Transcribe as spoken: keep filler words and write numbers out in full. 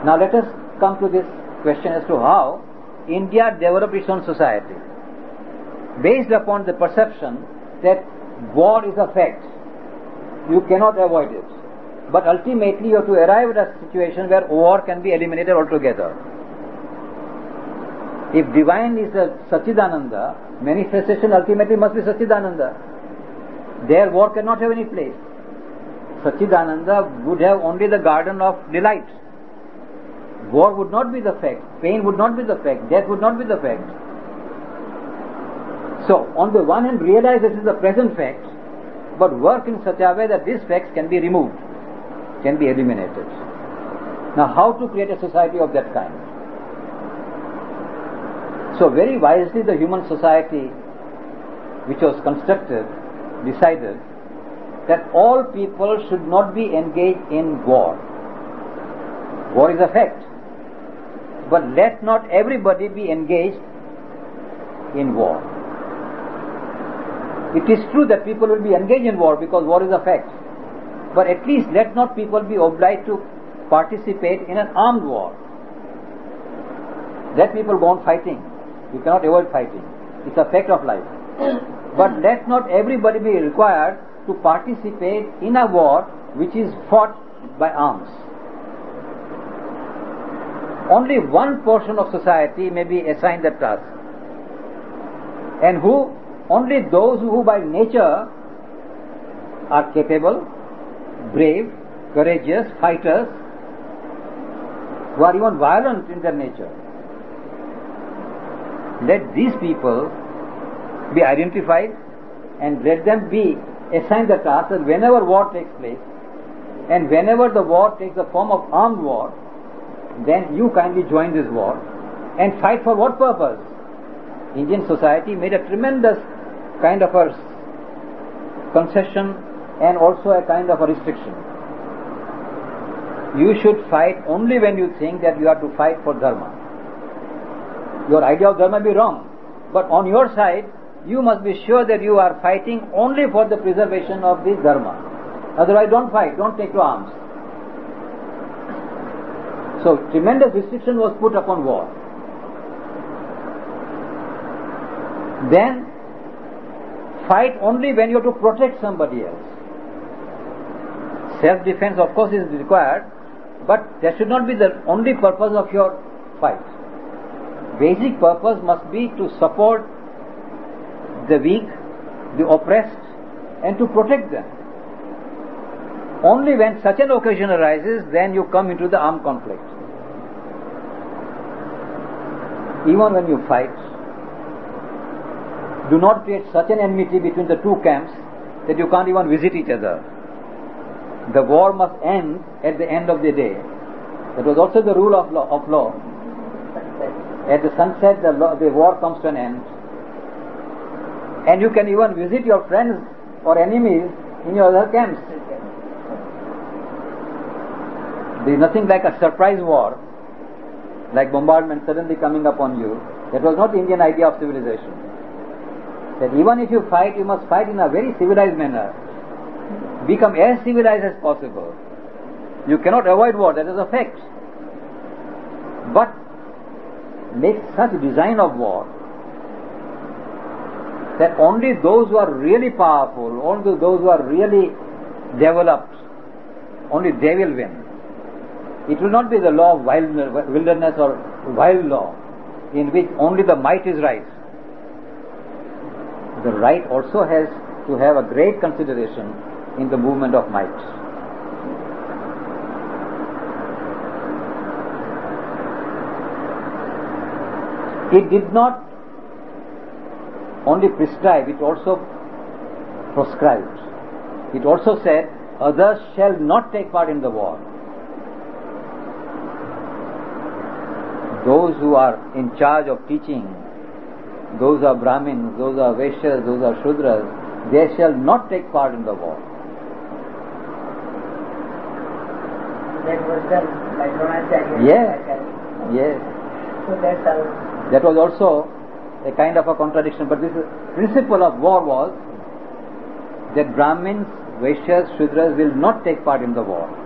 Now let us come to this question as to how India developed its own society, based upon the perception that war is a fact. You cannot avoid it. But ultimately you have to arrive at a situation where war can be eliminated altogether. If divine is a Satchidananda, manifestation ultimately must be Satchidananda. There war cannot have any place. Satchidananda would have only the garden of delight. War would not be the fact, pain would not be the fact, death would not be the fact. So, on the one hand, realize this is the present fact, but work in such a way that these facts can be removed, can be eliminated. Now, how to create a society of that kind? So, very wisely, the human society which was constructed decided that all people should not be engaged in war. War is a fact. But let not everybody be engaged in war. It is true that people will be engaged in war because war is a fact. But at least let not people be obliged to participate in an armed war. Let people go on fighting. You cannot avoid fighting. It's a fact of life. But let not everybody be required to participate in a war which is fought by arms. Only one portion of society may be assigned that task. And who? Only those who by nature are capable, brave, courageous, fighters, who are even violent in their nature. Let these people be identified and let them be assigned the task that whenever war takes place and whenever the war takes the form of armed war, then you kindly join this war and fight for what purpose? Indian society made a tremendous kind of a concession and also a kind of a restriction. You should fight only when you think that you have to fight for dharma. Your idea of dharma may be wrong, but on your side you must be sure that you are fighting only for the preservation of the dharma. Otherwise don't fight, don't take to arms. So tremendous restriction was put upon war. Then fight only when you have to protect somebody else. Self-defense of course is required, but that should not be the only purpose of your fight. Basic purpose must be to support the weak, the oppressed, and to protect them. Only when such an occasion arises, then you come into the armed conflict. Even when you fight, do not create such an enmity between the two camps that you can't even visit each other. The war must end at the end of the day. That was also the rule of law. Of law. At the sunset, the, law, the war comes to an end. And you can even visit your friends or enemies in your other camps. There is nothing like a surprise war, like bombardment suddenly coming upon you. That was not the Indian idea of civilization. That even if you fight, you must fight in a very civilized manner. Become as civilized as possible. You cannot avoid war, that is a fact. But make such design of war that only those who are really powerful, only those who are really developed, only they will win. It will not be the law of wilderness or wild law in which only the might is right. The right also has to have a great consideration in the movement of might. It did not only prescribe, it also proscribed. It also said, others shall not take part in the war. Those who are in charge of teaching, those are Brahmins, those are Vaishyas, those are Shudras, they shall not take part in the war. That was done by Dronacharya. Yes, yes. So that's how. That was also a kind of a contradiction, but this principle of war was that Brahmins, Vaishyas, Shudras will not take part in the war.